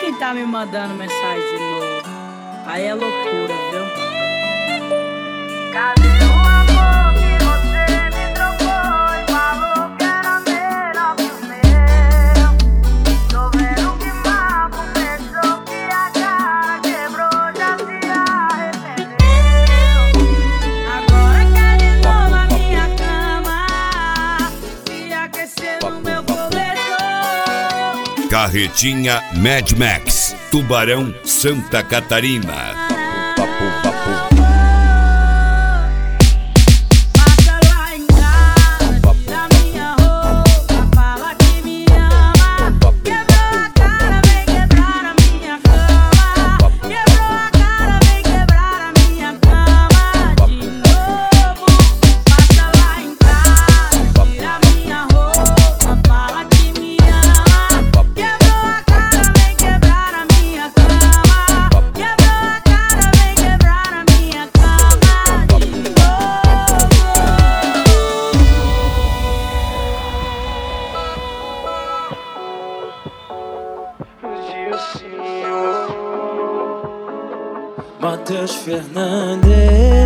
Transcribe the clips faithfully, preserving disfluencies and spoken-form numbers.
quem tá me mandando mensagem de novo. Aí é loucura, viu? Cadê o amor que você me trocou e falou que era melhor que o meu? Tô vendo que mal começou, que a cara quebrou, já se arrependeu. Agora quer de novo a minha cama, se aquecer no meu cobertor. Carretinha Mad Max, Tubarão, Santa Catarina. Passa lá em casa, tira minha roupa, fala que me ama. Quebrou a cara, vem quebrar a minha cama. Quebrou a cara, vem quebrar a minha cama de novo. Passa lá em casa, tira minha roupa, fala que me ama. Quebrou a cara, vem quebrar a minha cama. Quebrou a cara, vem quebrar a minha cama de novo. Matheus Fernandes.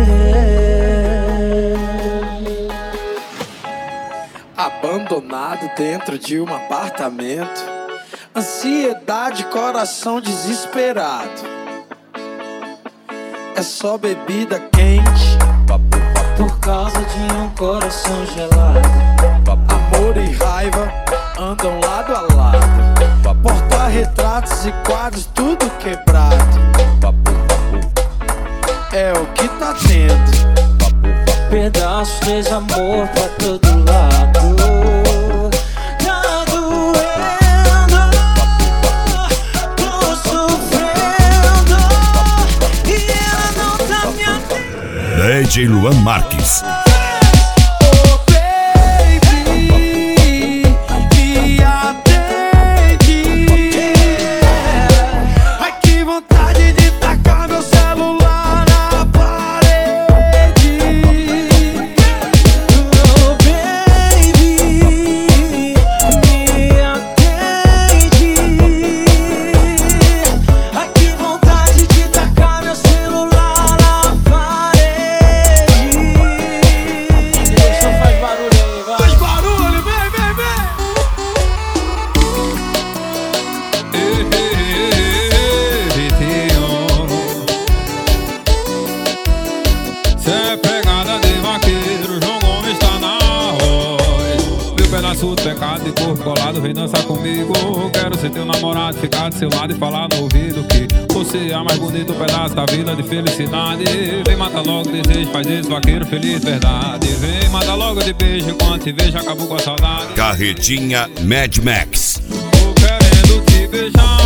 Abandonado dentro de um apartamento, ansiedade, coração desesperado. É só bebida quente por causa de um coração gelado. Amor e raiva andam lado a lado. Porta-retratos e quadros tudo quebrado. É o que tá tendo. Pedaços de desamor pra todo lado. Tá doendo, tô sofrendo e ela não tá me atendendo. D J Luan Marques. Oh baby, me atende. Ai que vontade de tacar meu celular na parede. Oh baby, me atende. Ai que vontade de tacar meu celular na parede. Deixa eu fazer barulho aí, vai. Faz barulho, vem, vem, vem. Cê é pegada de vaqueiro, João Gomes está na voz. Meu pedaço do pecado de corpo colado, vem dançar comigo. Quero ser teu namorado, ficar do seu lado e falar no ouvido que você é a mais bonito pedaço da vida de felicidade. Vem matar logo desejo, faz esse vaqueiro feliz, verdade. Vem matar logo de beijo, quando te vejo acabou com a saudade. Carretinha Mad Max. Tô querendo te beijar.